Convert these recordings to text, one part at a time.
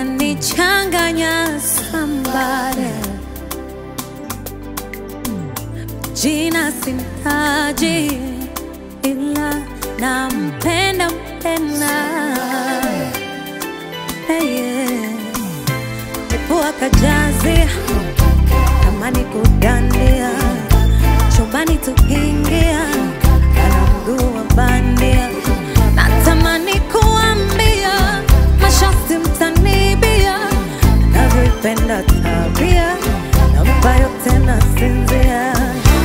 unanichanganya somebody. Jina simtaji ila nampenda hey, yeah. Nipua kajazi kama nikudandia, chumbani tukiingia anamdua bandia. Natamani kuambia mashosti mtanibia, navyoipenda tabia ambayo tena sinzia.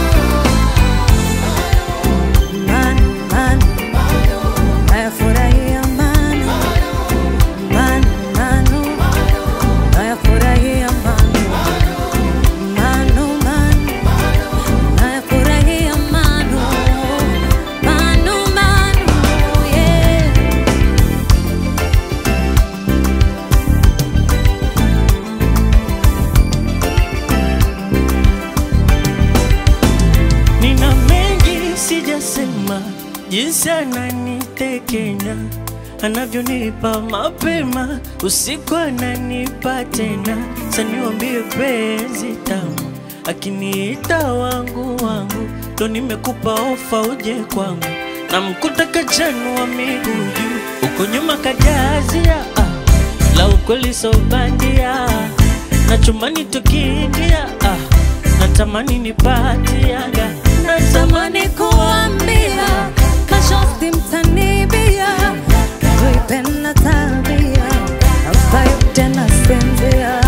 Jinsi ananitekenya, anavyonipa mapema, usiku ananipa tena. Saniwambie penzi tamu, akiniita wangu wangu, ndo nimekupa ofa uje kwangu. Na mkuta kajanu wa miguu juu, uko nyuma kajazia, la ukweli so bandia. Na chumani tukiingia, natamani nipatiaga. Natamani kuambia mashosti mtanibia, navyoipenda tabia ambayo tena sinzia.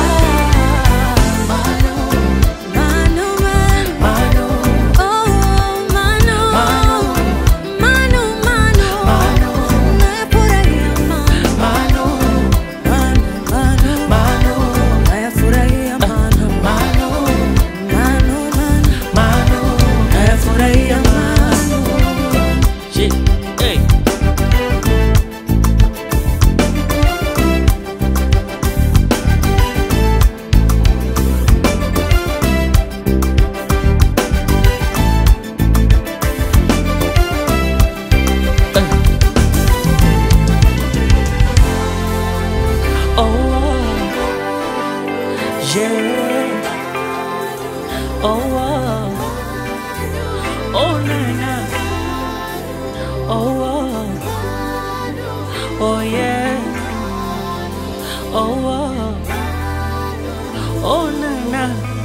Oh yeah, oh na na.